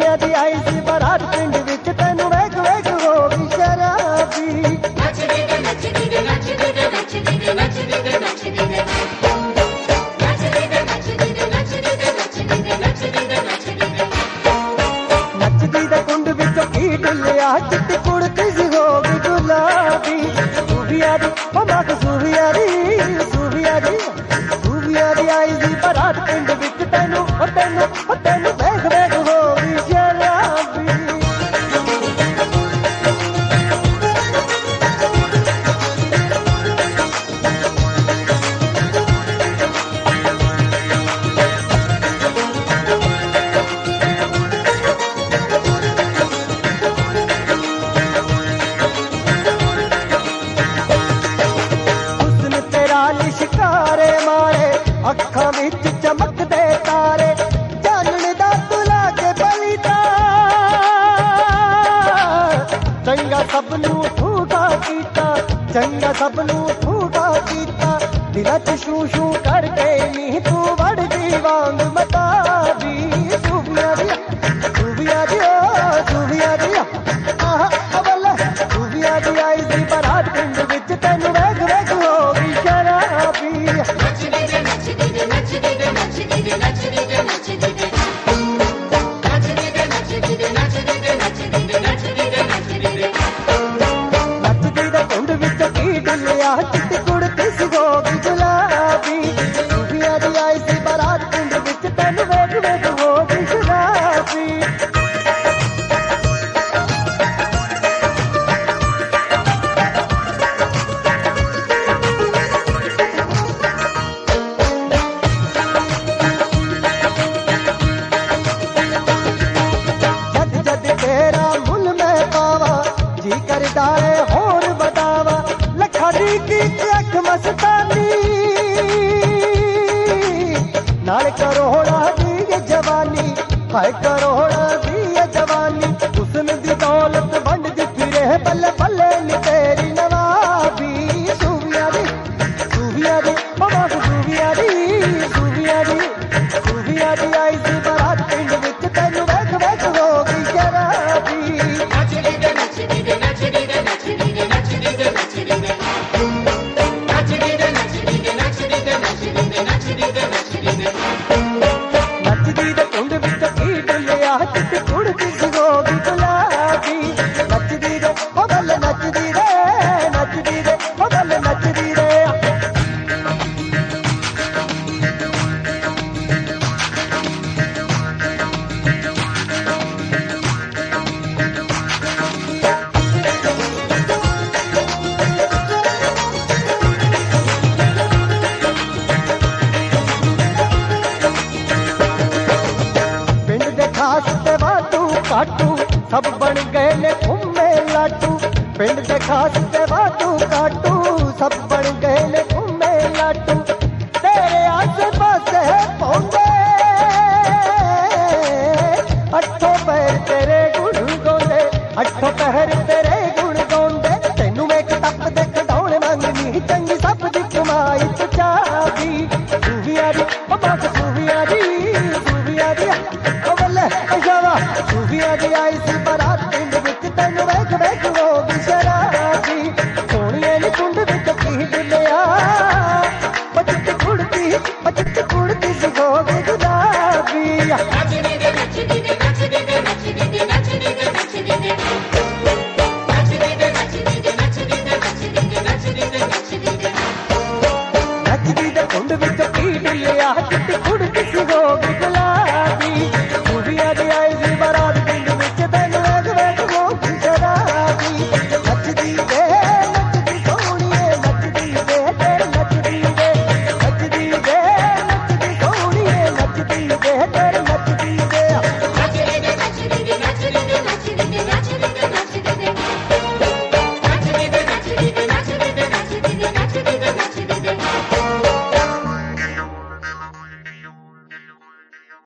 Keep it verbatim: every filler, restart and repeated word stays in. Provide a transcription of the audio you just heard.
सूफिया दी आई सी बारात पिंड विच तैनू वेख वेख हो गई शराबी। नचदी दे नचदी दे नचदी दे नचदी दे नचदी दे नचदी दे नचदी दे नचदी दे नचदी दे नचदी दे नचदी दे नचदी दे नचदी दे कुंड विचों की डुलिया चिट्टी कुड़ती सी हो गई गुलाबी। सूफिया दी ओ मत सूफिया दी सूफिया दी सूफिया दी आई सी बारात पिंड विच तैनू ओ तैनू ओ तैनू वेख वेख हो गई शराबी। हुस्न तेरा लिशकारे मारे अखां विच चमकदे तारे चानण दा तू लागे बलिदा। चंगा सबनू ठूठा कीता चंगा सबनू ठूठा कीता दिलां च शू शू करके नी तू वड़दी वांग मताबी। सूफिया दी सूफिया दी ओ सूफिया दी आहा अवल सूफिया दी आई सी बारात पिंड विच तैनू वेख वेख हो गई शराबी। नचदी दे नचदी दे नचदी दे नचदी दे नचदी दे नचदी दे नचदी दे नचदी दे नचदी दे नचदी दे नचदी दे नचदी दे नचदी दे कुंड विच की डुलिया चिट्टी कुड़ती सी हो गई गुलाबी। सूफिया दी आई सी बारात पिंड विच तैनू वेख वेख हो गई शराबी। जद जद तेरा मुल मैं पावा जी करदा है होर बतावा लखा दी की अख मस्तानी नाल करोड़ा दी ये जवानी हाय करोड़ा दी ये जवानी। हुस्न दी दौलत वंड दी फिरे बल्ले बल्ले नी तेरी नवाबी। सूफिया दी सूफिया दी ओ मत सूफिया दी सूफिया दी सूफिया दी आई सी बारात पिंड विच तैनू वेख वेख हो गई शराबी। नचदी दे नचदी दे नचदी दे नचदी दे नचदी दे नचदी दे नचदी दे नचदी दे नचदी दे नचदी दे नचदी दे नचदी दे नचदी दे कुंड विच की डुलिया चिट्टी कुड़ती सी हो गई गुलाबी। नचदी दे ओ बल नचदी दे नचदी दे ओ बल नचदी दे। पिंड दे खास ते वाटू काटू सब बन गए ने घूमे लाटू। पिंड दे खास ते वाटू काटू सब बन गए ने घूमे लाटू। तेरे आसे पासे पौंदे अठो पैर तेरे गुण गाउंदे अठो पहर तेरे गुण गाउंदे। तैनू मैं टप दे खडौणे मंगनी चंगी सब दी कमाई तू चाबी। सूफिया दी ओ मत सूफिया दी सूफिया दी ओ बल्ले ओ शावा सूफिया दी आई सी बारात पिंड विच तैनू वेख वेख